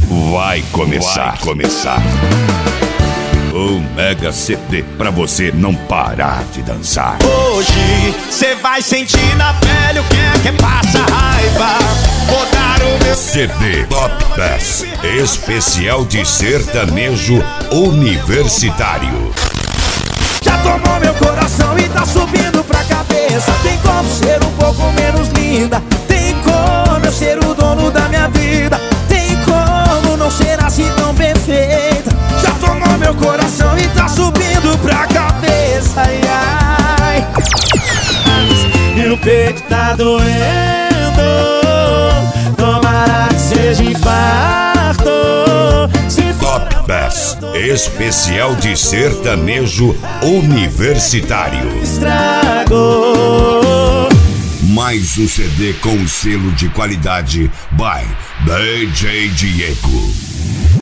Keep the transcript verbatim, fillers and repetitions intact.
vai começar. Vai começar. Um mega C D pra você não parar de dançar. Hoje cê vai sentir na pele o que é que passa raiva. Vou dar o meu C D Top dez especial de sertanejo universitário. Já tomou meu coração e tá subindo pra cabeça. Tem como ser um pouco menos linda? Tem como eu ser o dono da minha vida? Tem como não ser assim tão perfeita? Já tomou meu coração e tá subindo pra cabeça. Ai, ai. E o peito tá doendo. Tomara que seja infarto. Top dez especial de sertanejo universitário. Estragou. Mais um C D com selo de qualidade by D J Diego.